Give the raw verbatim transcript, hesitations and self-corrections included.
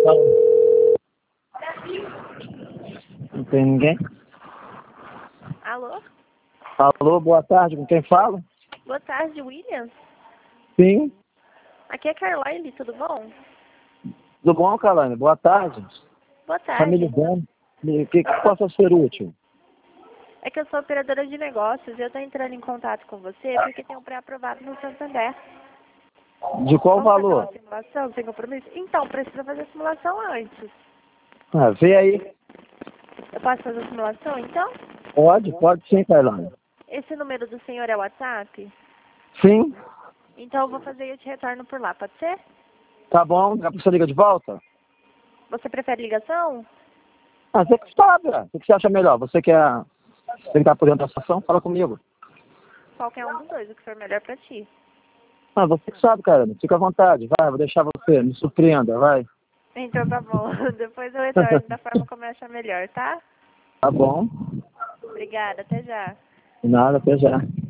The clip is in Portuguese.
Não tem ninguém? Alô? Alô, boa tarde, com quem fala? Boa tarde, William. Sim. Aqui é Caroline, tudo bom? Tudo bom, Caroline? Boa tarde. Boa Tá me tarde. ligando? O que, que possa ser útil? É que eu sou operadora de negócios e eu estou entrando em contato com você porque tem um pré-aprovado no Santander. De qual Vamos fazer uma valor? simulação sem compromisso? Então, precisa fazer a simulação antes. Ah, vê aí. Eu posso fazer a simulação, então? Pode, pode sim, Caroline. Esse número do senhor é o WhatsApp? Sim. Então eu vou fazer e eu te retorno por lá, pode ser? Tá bom, a pessoa liga de volta? Você prefere ligação? Ah, você que sabe, né? O que você acha melhor? Você que é... Você que tá por dentro da situação, fala comigo. Qualquer um dos dois, o que for melhor pra ti. Ah, você que sabe, cara. Fica à vontade. Vai, vou deixar você. Me surpreenda, vai. Então tá bom. Depois eu retorno da forma como eu achar melhor, tá? Tá bom. Obrigada, até já. De nada, até já.